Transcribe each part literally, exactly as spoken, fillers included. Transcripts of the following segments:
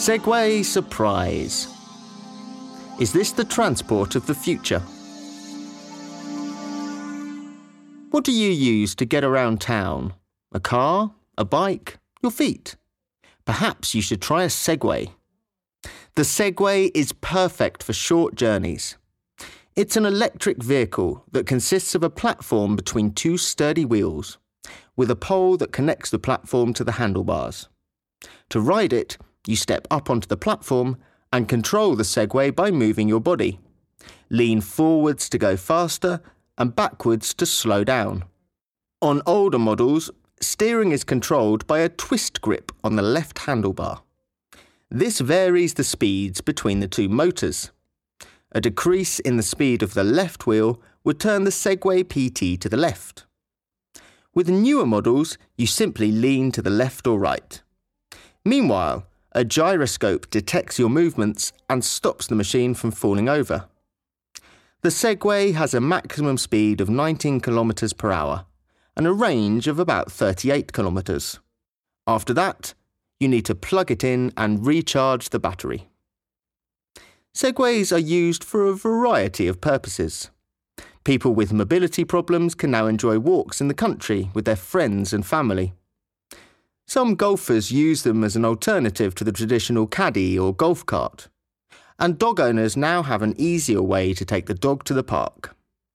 Segway surprise. Is this the transport of the future? What do you use to get around town? A car? A bike? Your feet? Perhaps you should try a Segway. The Segway is perfect for short journeys. It's an electric vehicle that consists of a platform between two sturdy wheels, with a pole that connects the platform to the handlebars. To ride it, you step up onto the platform and control the Segway by moving your body. Lean forwards to go faster and backwards to slow down. On older models, steering is controlled by a twist grip on the left handlebar. This varies the speeds between the two motors. A decrease in the speed of the left wheel would turn the Segway P T to the left. With newer models, you simply lean to the left or right. Meanwhile, a gyroscope detects your movements and stops the machine from falling over. The Segway has a maximum speed of nineteen kilometers per hour and a range of about thirty-eight kilometers. After that, you need to plug it in and recharge the battery. Segways are used for a variety of purposes. People with mobility problems can now enjoy walks in the country with their friends and family. Some golfers use them as an alternative to the traditional caddy or golf cart. And dog owners now have an easier way to take the dog to the park.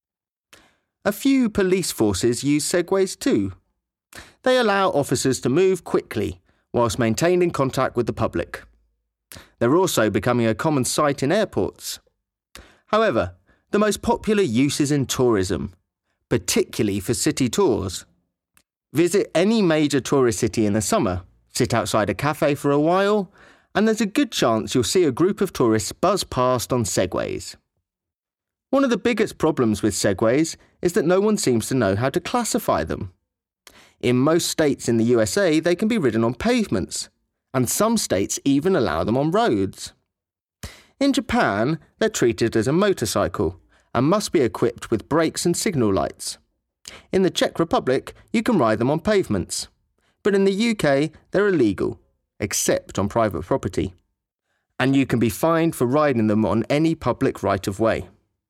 A few police forces use Segways too. They allow officers to move quickly whilst maintaining contact with the public. They're also becoming a common sight in airports. However, the most popular use is in tourism, particularly for city tours. Visit any major tourist city in the summer, sit outside a cafe for a while, and there's a good chance you'll see a group of tourists buzz past on Segways. One of the biggest problems with Segways is that no one seems to know how to classify them. In most states in the U S A, they can be ridden on pavements, and some states even allow them on roads. In Japan, they're treated as a motorcycle and must be equipped with brakes and signal lights. In the Czech Republic, you can ride them on pavements, but in the U K, they're illegal, except on private property. And you can be fined for riding them on any public right-of-way.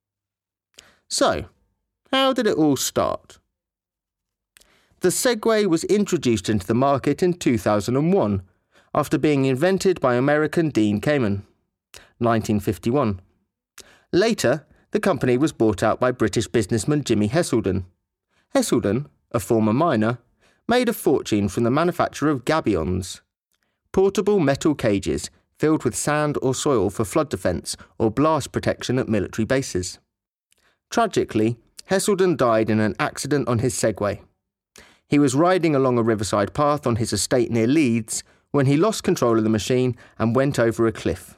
So, how did it all start? The Segway was introduced into the market in two thousand one, after being invented by American Dean Kamen, nineteen fifty-one. Later, the company was bought out by British businessman Jimmy Heselden. Heselden, a former miner, made a fortune from the manufacture of gabions, portable metal cages filled with sand or soil for flood defence or blast protection at military bases. Tragically, Heselden died in an accident on his Segway. He was riding along a riverside path on his estate near Leeds when he lost control of the machine and went over a cliff.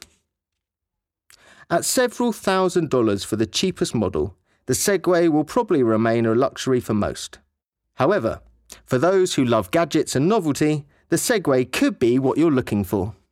At several thousand dollars for the cheapest model, the Segway will probably remain a luxury for most. However, for those who love gadgets and novelty, the Segway could be what you're looking for.